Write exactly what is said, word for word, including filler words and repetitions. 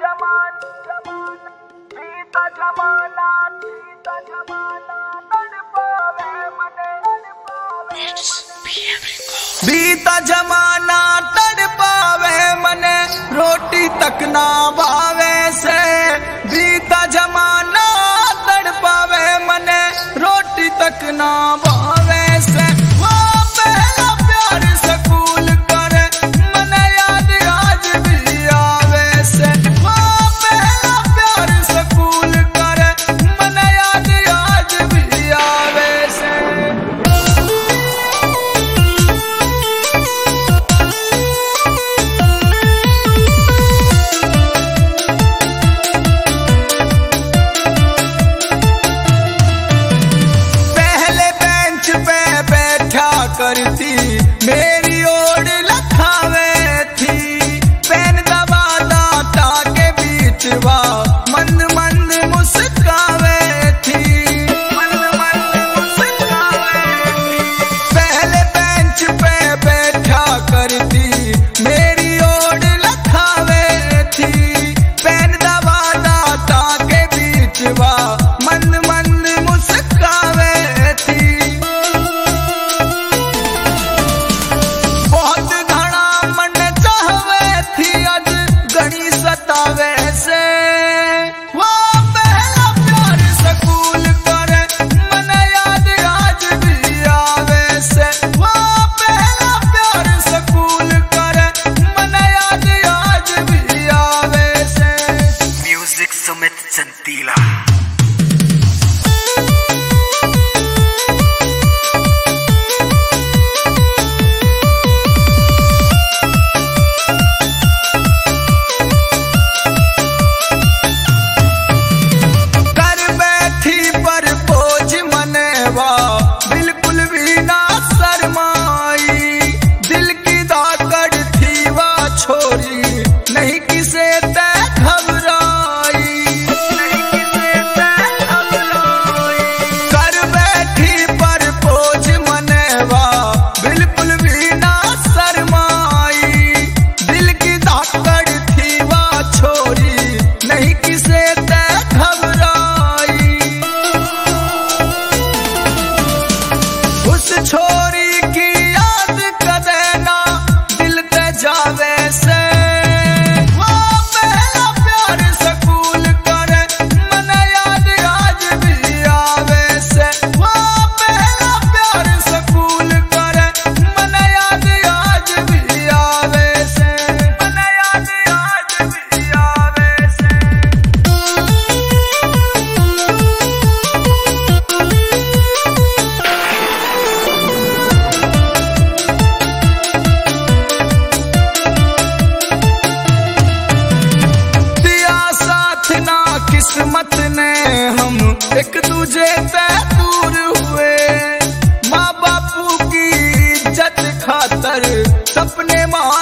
बीता जमाना तड़पावे मने रोटी तक ना भावे से। बीता जमाना तड़पावे मने रोटी तक ना भावे से। वो पहला प्यार स्कूल करे मने याद आज भी आवे से। वो पहला प्यार स्कूल करे मने याद आज भी आवे से। करती मेरी ओर लखावे थी पेन दबाता ताके बीचवा मंद मंद मुस्कावे थी मंद मंद मुस्कावे थी। पहले बेंच पे बैठा करती मेरी ओर लखावे थी पेन दबाता ताके बीचवा मंद मंद मुस्कावे थी। सुमित चंतीला कर बैठी पर पोज मनेवा बिल्कुल भी ना शर्माई। दिल की दाकड़ थी वा छोरी नहीं किसे तय घबराई। कर बैठी पर पोज मनेवा बिल्कुल भी ना शर्माई। दिल की दाकड़ थी वा छोरी नहीं किसे तय घबराई। उस छोरी की याद कदे ना दिल ते जावे से। किस्मत ने हम एक दूजे पे दूर हुए। माँ बापू की इज्जत खातर सपने मां